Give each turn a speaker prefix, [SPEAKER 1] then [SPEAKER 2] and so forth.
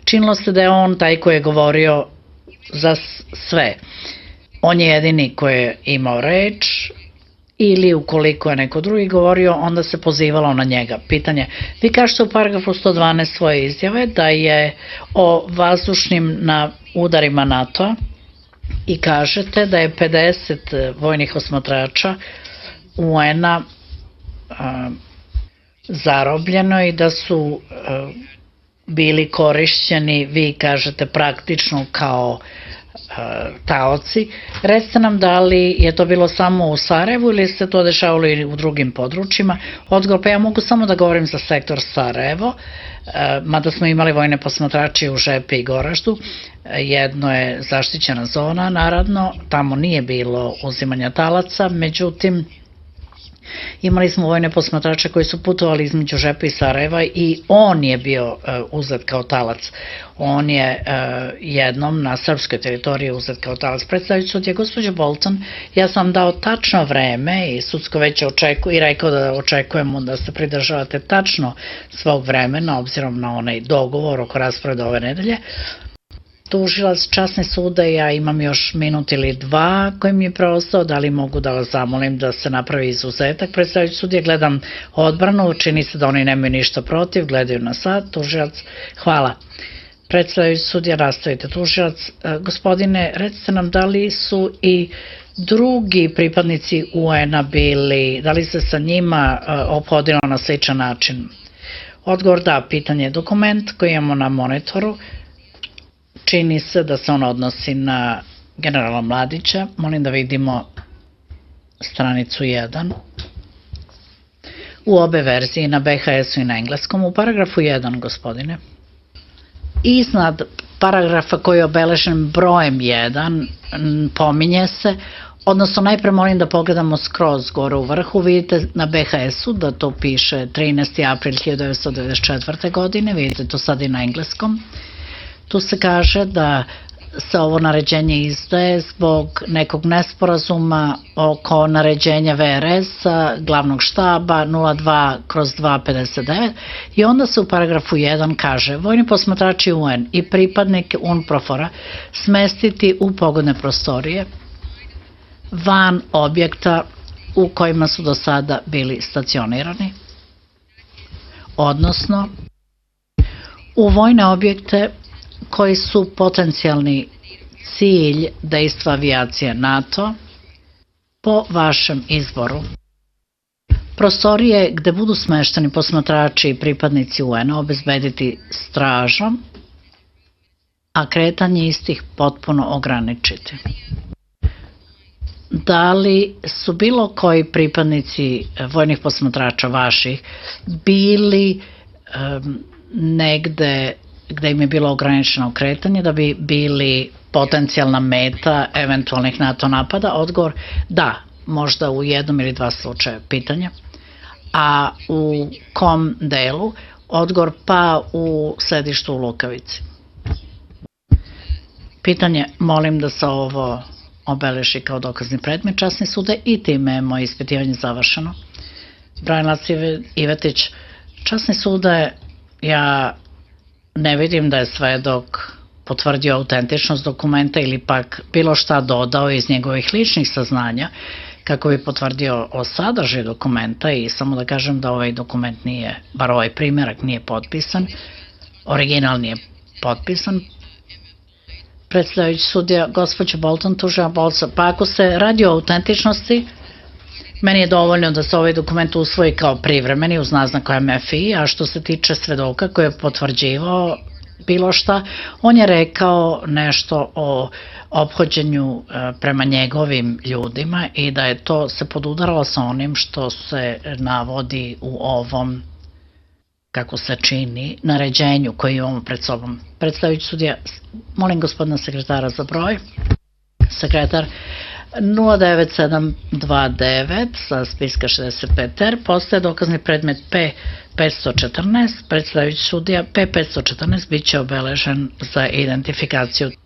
[SPEAKER 1] činilo se da je on taj koji je govorio za sve. On je jedini koji je imao reč, ili ukoliko je neko drugi govorio, onda se pozivalo na njega. Pitanje, vi kažete u paragrafu 112 svoje izjave da je o vazdušnim udarima NATO-a i kažete da je 50 vojnih osmatrača UN-a zarobljeno i da su bili korišćeni, vi kažete, praktično kao taoci. Recite nam da li je to bilo samo u Sarajevu ili se to dešavalo i u drugim područjima. Odgovor, pa ja mogu samo da govorim za sektor Sarajevo, mada smo imali vojne posmatrače u Žepi i Goraždu. Jedno je zaštićena zona, naravno, tamo nije bilo uzimanja talaca, međutim, imali smo vojne posmatrače koji su putovali između Žepa i Sarajeva i on je bio uzet kao talac. On je jednom na srpskoj teritoriji uzet kao talac. Predstavljajući sudija gospođa Bolton, ja sam dao tačno vreme i sudsko veće očekuje i rekao da očekujemo da se pridržavate tačno svog vremena, obzirom na onaj dogovor oko rasprave ove nedelje. Tužilac časni suda, ja imam još minut ili dva koji mi je preostao, da li mogu da vas zamolim da se napravi izuzetak. Predstavljajući sudije, gledam odbranu, čini se da oni nemaju ništa protiv, gledaju na sad. Tužilac, hvala. Predstavljajući sudija, nastavite. Tužilac, gospodine, recite nam da li su i drugi pripadnici UN-a bili, da li se sa njima ophodilo na sličan način? Odgovor, da. Pitanje, dokument koji imamo na monitoru, čini se da se on odnosi na generala Mladića. Molim da vidimo stranicu 1. U obe verzije, na BHS-u i na engleskom. U paragrafu 1, gospodine, iznad paragrafa koji je obeležen brojem 1, pominje se, odnosno najpre molim da pogledamo skroz gore u vrhu, vidite na BHS-u da to piše 13. april 1994. godine, vidite to sad i na engleskom. Tu se kaže da se ovo naređenje izdaje zbog nekog nesporazuma oko naređenja VRS-a, glavnog štaba 02/259 i onda se u paragrafu 1 kaže vojni posmatrači UN i pripadnike UNPROFOR-a smestiti u pogodne prostorije van objekta u kojima su do sada bili stacionirani, odnosno u vojne objekte koji su potencijalni cilj dejstva avijacije NATO po vašem izboru. Prostorije gde budu smešteni posmatrači i pripadnici UN-a obezbediti stražom, a kretanje istih potpuno ograničiti. Da li su bilo koji pripadnici vojnih posmatrača vaših bili negde gde im je bilo ograničeno kretanje, da bi bili potencijalna meta eventualnih NATO napada? Odgovor, da, možda u jednom ili dva slučaja. Pitanja, a u kom delu? Odgovor, pa u sedištu u Lukavici. Pitanje, molim da se ovo obeleži kao dokazni predmet časni sude i time je moje ispitivanje završeno. Branilac Ivetić, časni sude, ja ne vidim da je svedok potvrdio autentičnost dokumenta ili pak bilo šta dodao iz njegovih ličnih saznanja kako bi potvrdio o sadržaju dokumenta i samo da kažem da ovaj dokument nije, bar ovaj primjerak nije potpisan, original nije potpisan. Predstavljajući sudija, gospođa Bolton, tužila Bolca, pa ako se radi o autentičnosti, meni je dovoljno da se ovaj dokument usvoji kao privremeni uz naznaku MFI, a što se tiče svedoka koji je potvrđivao bilo šta, on je rekao nešto o ophođenju prema njegovim ljudima i da je to se podudaralo sa onim što se navodi u ovom, kako se čini, naređenju koji imamo pred sobom. Predstavljajući sudija, molim gospodina sekretara za broj. Sekretar 09729 sa spiska 65R, postaje dokazni predmet P514, predstavljajući sudija P514 bit će obeležen za identifikaciju.